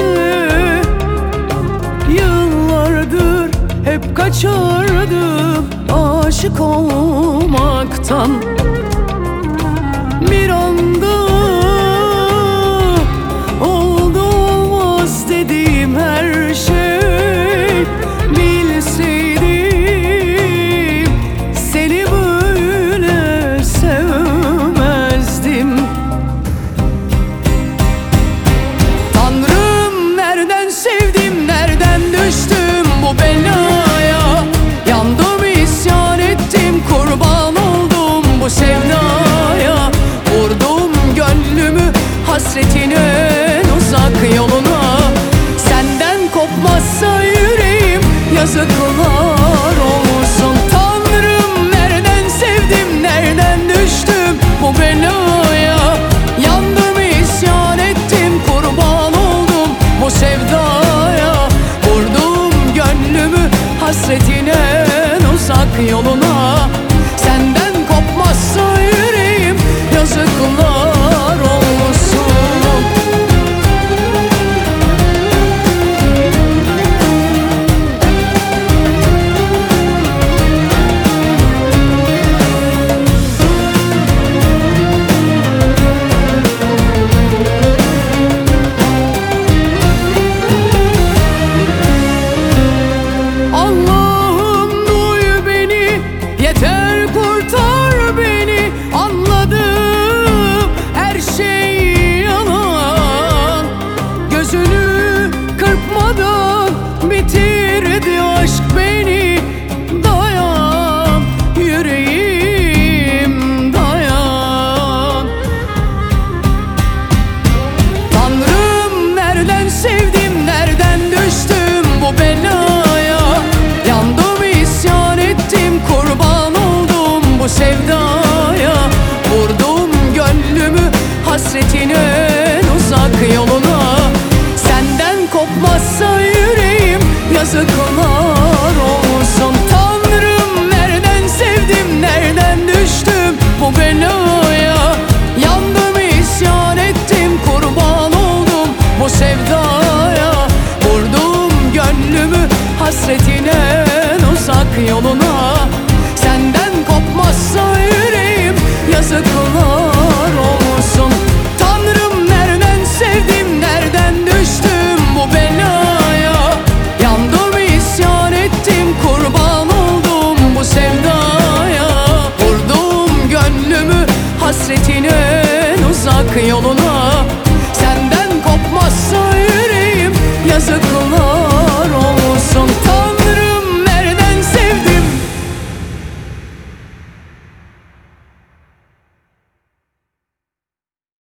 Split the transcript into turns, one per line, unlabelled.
Yıllardır hep kaçardım aşık olmaktan. Bir anda oldu olmaz dediğim her şey. Bilseydim seni böyle sevmezdim. Tanrım, nereden sevdim, nereden düştüm bu belaya? Yandım, isyan ettim, kurban oldum bu sevdaya. Vurdum gönlümü hasretin en uzak yoluna. Senden kopmazsa yüreğim yazıklar olsun. Tanrım, nereden sevdim, nereden düştüm bu belaya? Yandım, isyan ettim, kurban oldum bu sevdaya. Vurdum gönlümü hasretin en uzak yoluna. Senden kopmazsa yüreğim yazıklar olsun. Allah'ım, duy beni, yeter kurtar beni. Anladım, her şey yalan. Gözünü kırpmadan bitirdi aşk beni. Dayan yüreğim, dayan. Tanrım, nereden sevdim, nereden düştüm bu belaya? Yandım, isyan ettim, kurban oldum bu sevdaya. Vurdum gönlümü hasretin en uzak yoluna. Senden kopmazsa yüreğim yazıklar olsun. Tanrım, nereden sevdim, nereden düştüm bu belaya? Yandım, isyan ettim, kurban oldum bu sevdaya. Vurdum gönlümü hasretin en uzak yoluna. Senden kopmazsa yüreğim yazıklar olsun. Tanrım, nereden sevdim, nereden düştüm bu belaya? Yandım, isyan ettim, kurban oldum bu sevdaya. Vurdum gönlümü hasretin en uzak yoluna. Senden kopmazsa yüreğim yazıklar